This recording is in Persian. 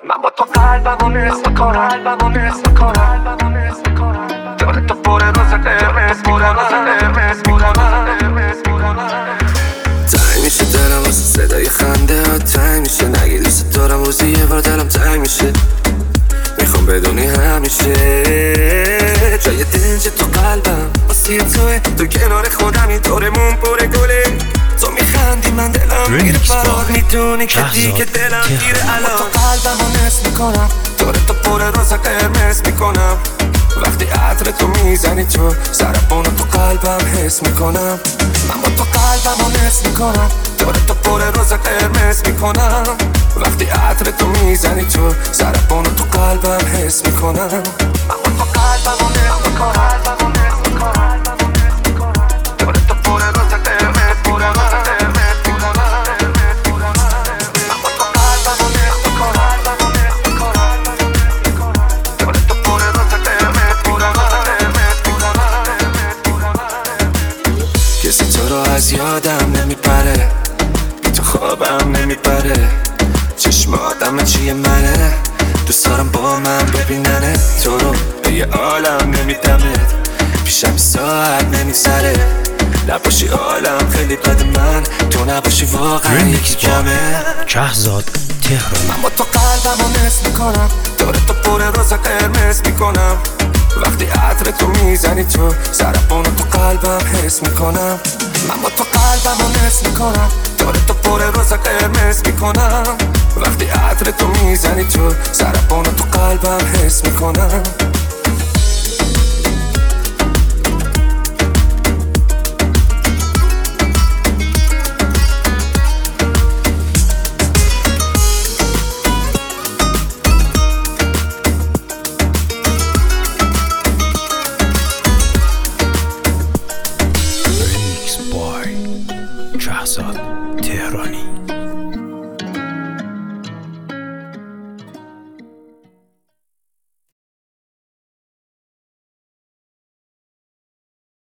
من با تو قلبمو نصف میکنم داره تو پر روز قرمز میکنم تنگ میشه دلم واسه صدای خنده ها، تنگ میشه نگی دوست دارم روزی یه بار دلم تنگ میشه. میخوام بدونی همیشه جای دنج تو قلبم واسه توه، تو کنار خودم اینطورمون پر گله. تو میخندی من دلم میره فرار، میدونی که دیگه دلم گیره الان. تو قلبمو نصف میکنم داره تو پر روز قرمز میکنم. وقتی عطر تو میزنی تو سرپونو تو قلبم حس میکنم. من با تو قلبمو نصف میکنم داره تو پر روز قرمز میکنم. وقتی عطر تو میزنی تو سرپونو تو قلبم حس میکنم. من با تو قلبمو نصف میکنم داره تو پر روز قرمز میکنم. کسی تو رو از یادم نمیپره، بی تو خوابم نمیپره. چشماتم چیه منه، دوست دارم با من ببیننه. تو رو به یه عالم نمیدمت، پیشم ساعت نمیگذره. نباشی عالم خیلی بد من، تو نباشی واقعا یکی کمه. شهرزاد تهرانی. من با تو قلبمو نصف میکنم داره تو پر روز قرمز میکنم. وقتی عطر تو میزنی تو سرپونو تو قلبم حس میکنم. من با تو قلبمو نصف میکنم داره تو پر روز قرمز میکنم. وقتی عطر تو میزنی تو سرپونو تو قلبم حس میکنم. شهرزاد تهرانی.